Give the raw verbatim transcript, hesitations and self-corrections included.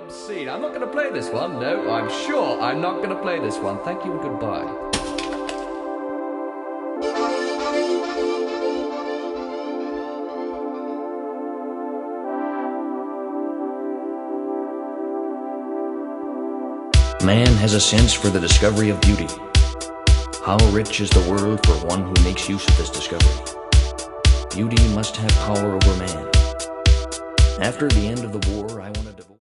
Obscene. I'm not going to play this one. No, I'm sure I'm not going to play this one. Thank you and goodbye. Man has a sense for the discovery of beauty. How rich is the world for one who makes use of this discovery. Beauty must have power over man. After the end of the war, I want to devote